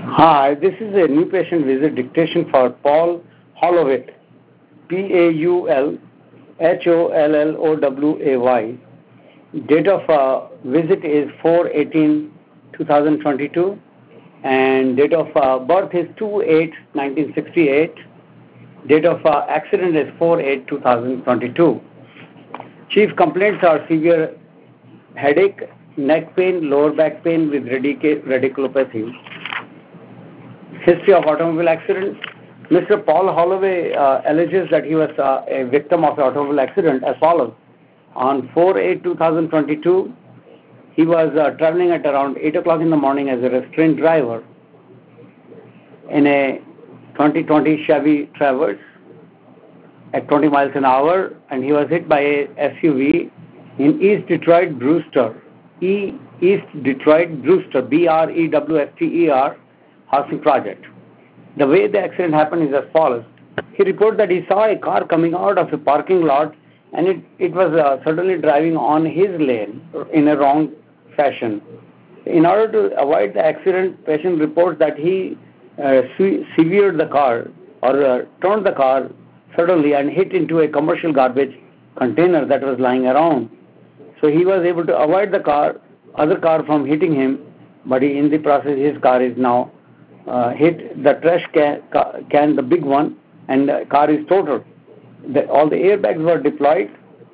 Hi, this is a new patient visit dictation for Paul Holloway, Paulholloway. Date of visit is 4/18/2022 and date of birth is 2/8/1968. Date of accident is 4/8/2022. Chief complaints are severe headache, neck pain, lower back pain with radiculopathy. History of automobile accident. Mr. Paul Holloway alleges that he was a victim of an automobile accident as follows. On 4/8/2022, he was traveling at around 8 o'clock in the morning as a restrained driver in a 2020 Chevy Traverse at 20 miles an hour, and he was hit by a SUV in East Detroit Brewster, Brewster, housing project. The way the accident happened is as follows. He reported that he saw a car coming out of a parking lot and it was suddenly driving on his lane in a wrong fashion. In order to avoid the accident, patient reports that he severed the car or turned the car suddenly and hit into a commercial garbage container that was lying around. So he was able to avoid the other car from hitting him, but in the process his car is now hit the trash can, the big one, and the car is totaled. All the airbags were deployed,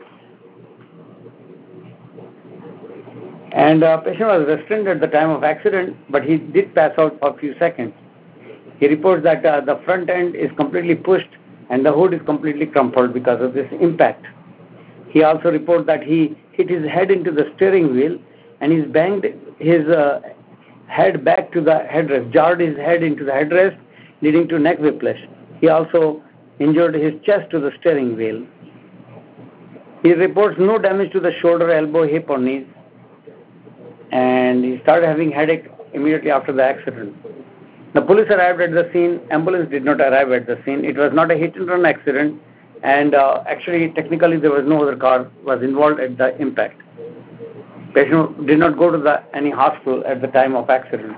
and the patient was restrained at the time of accident, but he did pass out for a few seconds. He reports that the front end is completely pushed and the hood is completely crumpled because of this impact. He also reports that he hit his head into the steering wheel and he's banged his head back to the headrest, jarred his head into the headrest, leading to neck whiplash. He also injured his chest to the steering wheel. He reports no damage to the shoulder, elbow, hip or knees, and he started having headache immediately after the accident. The police arrived at the scene. Ambulance did not arrive at the scene. It was not a hit and run accident, and actually technically there was no other car was involved at the impact. Patient did not go to any hospital at the time of accident.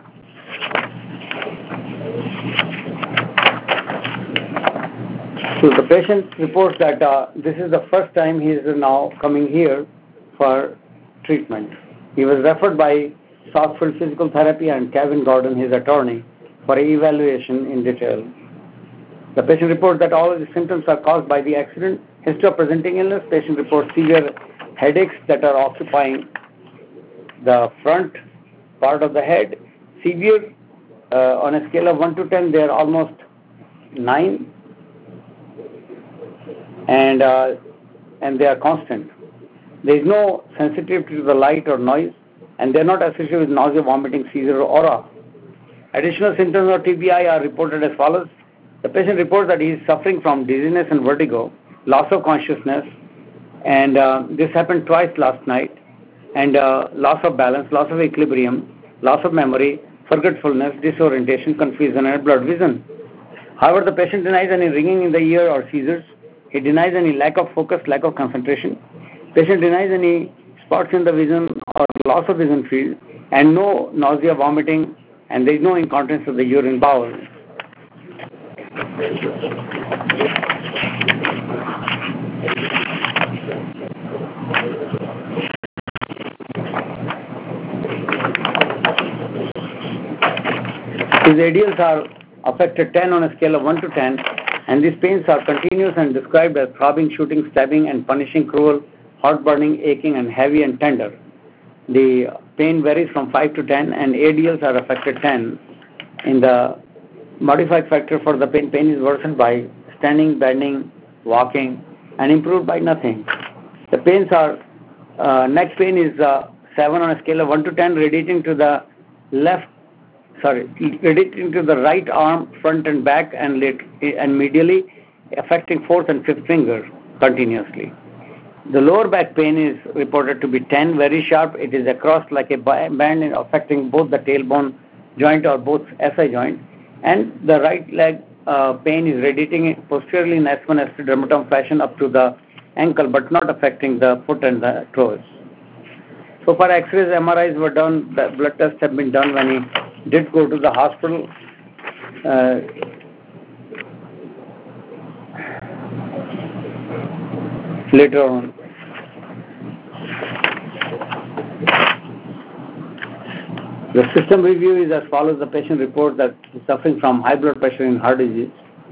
So the patient reports that this is the first time he is now coming here for treatment. He was referred by Southfield Physical Therapy and Kevin Gordon, his attorney, for evaluation in detail. The patient reports that all of the symptoms are caused by the accident. History of presenting illness. Patient reports severe headaches that are occupying the front part of the head. Severe, on a scale of 1 to 10, they are almost 9, and they are constant. There is no sensitivity to the light or noise, and they are not associated with nausea, vomiting, seizure, or aura. Additional symptoms of TBI are reported as follows. The patient reports that he is suffering from dizziness and vertigo, loss of consciousness, and this happened twice last night, and loss of balance, loss of equilibrium, loss of memory, forgetfulness, disorientation, confusion, and blurred vision. However, the patient denies any ringing in the ear or seizures. He denies any lack of focus, lack of concentration. Patient denies any spots in the vision or loss of vision field, and no nausea, vomiting, and there is no incontinence of the urine bowel. His ADLs are affected 10 on a scale of 1 to 10, and these pains are continuous and described as throbbing, shooting, stabbing, and punishing, cruel, heart burning, aching, and heavy and tender. The pain varies from 5 to 10, and ADLs are affected 10. In the modified factor for the pain is worsened by standing, bending, walking, and improved by nothing. The pains are, neck pain is 7 on a scale of 1 to 10, radiating to the right arm, front and back, and medially, affecting fourth and fifth finger continuously. The lower back pain is reported to be 10, very sharp. It is across like a band affecting both the tailbone joint or both SI joint, and the right leg pain is radiating posteriorly in S1, S2 dermatom fashion up to the ankle, but not affecting the foot and the toes. So far, X-rays, MRIs were done, the blood tests have been done when he did go to the hospital, later on. The system review is as follows. The patient reports that he's suffering from high blood pressure and heart disease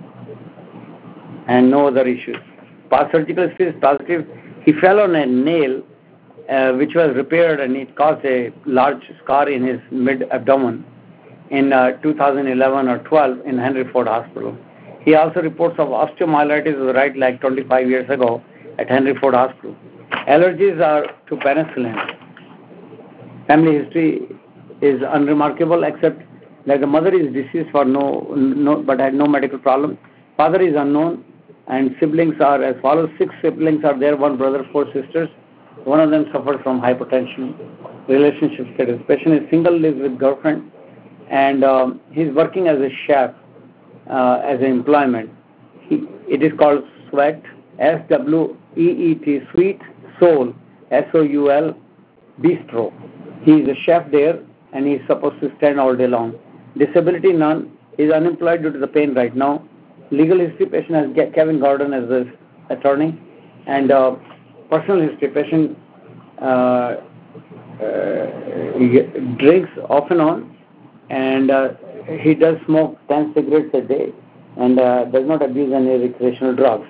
and no other issues. Past surgical history is positive. He fell on a nail which was repaired and it caused a large scar in his mid-abdomen in 2011 or 12 in Henry Ford Hospital. He also reports of osteomyelitis of the right leg 25 years ago at Henry Ford Hospital. Allergies are to penicillin. Family history is unremarkable except that the mother is deceased for but had no medical problem. Father is unknown and siblings are as follows. 6 siblings are there, 1 brother, 4 sisters. One of them suffers from hypertension. Relationship status. Patient is single, lives with girlfriend and he's working as a chef as an employment. It is called SWEET, SWEET, Sweet Soul, SOUL Bistro. He is a chef there and he is supposed to stand all day long. Disability none. He is unemployed due to the pain right now. Legal history, patient has Kevin Gordon as the attorney. And personal history, patient drinks off and on and he does smoke 10 cigarettes a day and does not abuse any recreational drugs.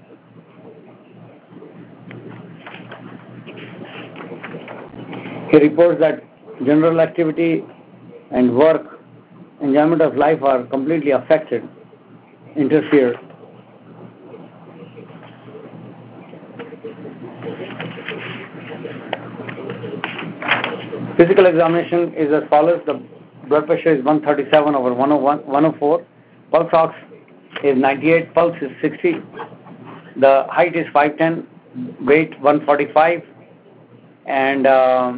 He reports that general activity and work, enjoyment of life are completely affected, interfered. Physical examination is as follows. The blood pressure is 137/104. Pulse ox is 98. Pulse is 60. The height is 5'10". Weight 145. And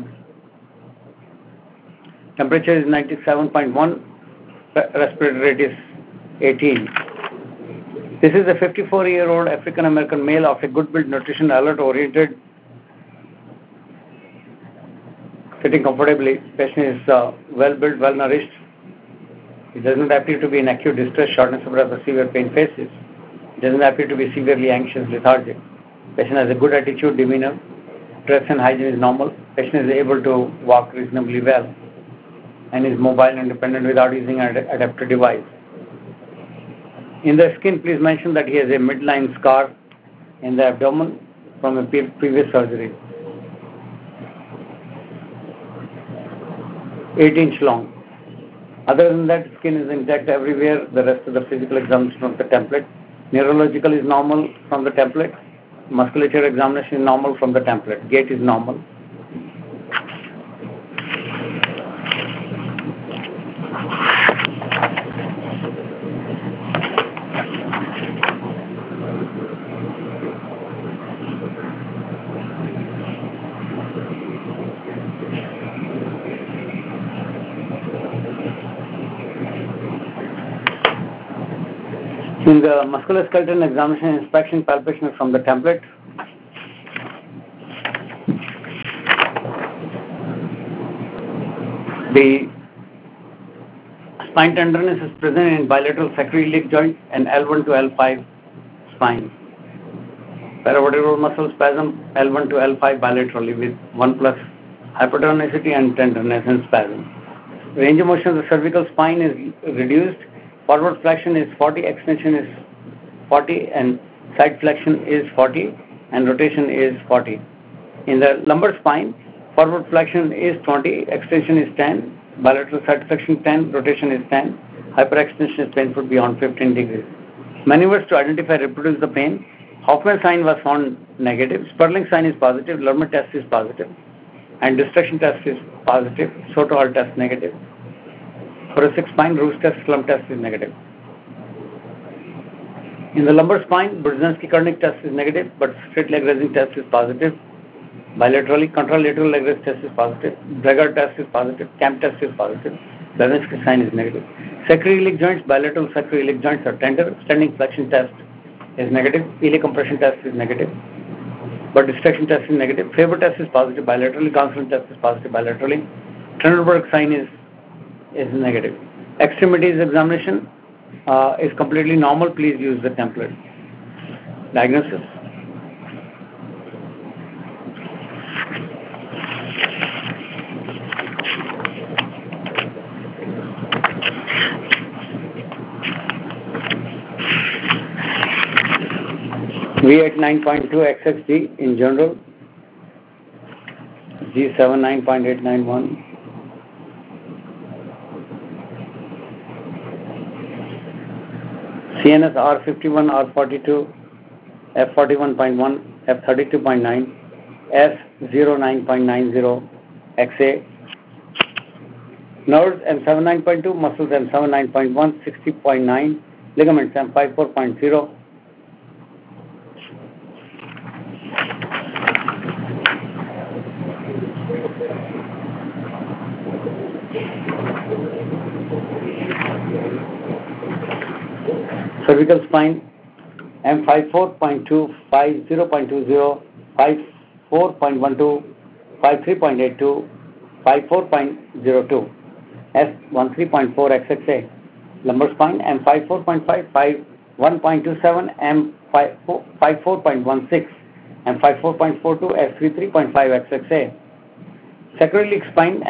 temperature is 97.1. Respiratory rate is 18. This is a 54-year-old African American male of a good build, nutrition, alert, oriented, sitting comfortably. Patient is well built, well nourished. He does not appear to be in acute distress, shortness of breath, or severe pain faces. He does not appear to be severely anxious, lethargic. Patient has a good attitude, demeanor. Dress and hygiene is normal. Patient is able to walk reasonably well and is mobile and independent without using an adapter device. In the skin, please mention that he has a midline scar in the abdomen from a previous surgery. 8-inch long. Other than that, skin is intact everywhere. The rest of the physical examination from the template. Neurological is normal from the template. Musculature examination is normal from the template. Gait is normal. In the musculoskeletal examination, inspection, palpation from the template. The spine tenderness is present in bilateral sacroiliac joint and L1 to L5 spine. Paravertebral muscle spasm L1 to L5 bilaterally with 1+ hypertonicity and tenderness and spasm. Range of motion of the cervical spine is reduced. Forward flexion is 40, extension is 40, and side flexion is 40, and rotation is 40. In the lumbar spine, forward flexion is 20, extension is 10, bilateral side flexion 10, rotation is 10, hyperextension is painful beyond 15 degrees. Maneuvers to identify and reproduce the pain. Hoffman sign was found negative, Sperling sign is positive, Lerman test is positive, and distraction test is positive, Soto-Hall test negative. Thoracic spine, Roos test, slump test is negative. In the lumbar spine, Brudzinski-Kernig test is negative, but straight leg raising test is positive. Bilaterally, contralateral leg raise test is positive. Braggart test is positive. Camp test is positive. Levinsky sign is negative. Sacroiliac joints, bilateral sacroiliac joints are tender. Standing flexion test is negative. Iliac compression test is negative, but distraction test is negative. Faber test is positive bilaterally. Consonant test is positive bilaterally. Trendelenburg sign is negative. Extremities examination, is completely normal, please use the template. Diagnosis. V8 9.2 XXD in general, G7 9.891, CNS R51, R42, F41.1, F32.9, S09.90, XA, nerves M7 9.2, muscles M7 9.1, 60.9, ligaments M54.0, cervical spine M54.2, 50.20, 54.12, 53.82, 54.02, S13.4 XXA, lumbar spine M54.5, 51.27, M54.16, M54.42, S33.5 XXA, sacroiliac spine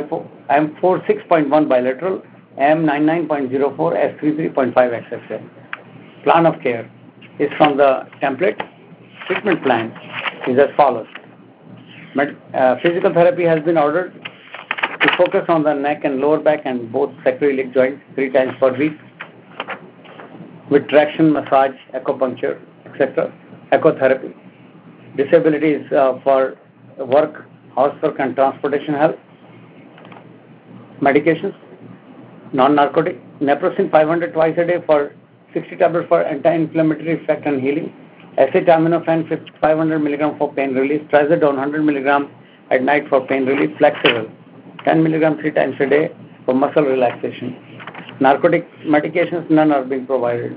M46.1 bilateral, M99.04, S33.5 XXA. Plan of care is from the template. Treatment plan is as follows. Physical therapy has been ordered to focus on the neck and lower back and both sacroiliac joints 3 times per week with traction, massage, acupuncture, etc. Ecotherapy. Disability is for work, housework and transportation help. Medications, non-narcotic, naproxen 500 twice a day for 60 tablets for anti-inflammatory effect and healing. Acetaminophen 500 mg for pain relief. Trazodone 100 mg at night for pain relief. Flexible 10 mg 3 times a day for muscle relaxation. Narcotic medications, none are being provided.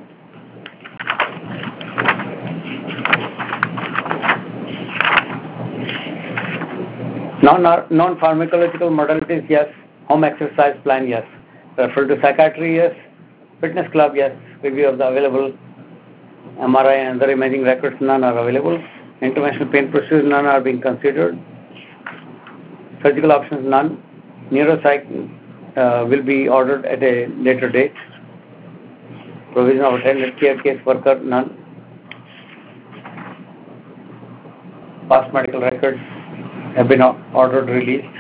Non-pharmacological modalities, yes. Home exercise plan, yes. Refer to psychiatry, yes. Fitness club, yes. Review of the available MRI and other imaging records, none are available. Interventional pain procedures, none are being considered. Surgical options, none. Neuropsych will be ordered at a later date. Provision of attended care case worker, none. Past medical records have been ordered released.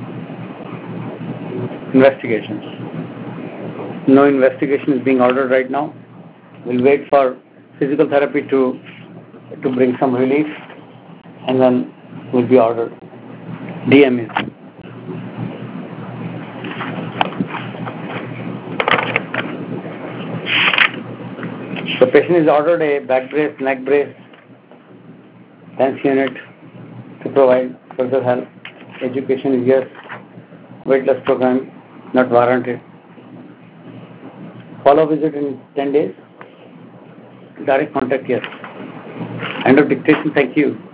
Investigations. No investigation is being ordered right now. We'll wait for physical therapy to bring some relief and then will be ordered. DMS. The patient is ordered a back brace, neck brace, tense unit to provide further help. Education is yes. Weight loss program not warranted. Follow visit in 10 days. Direct contact, yes. End of dictation. Thank you.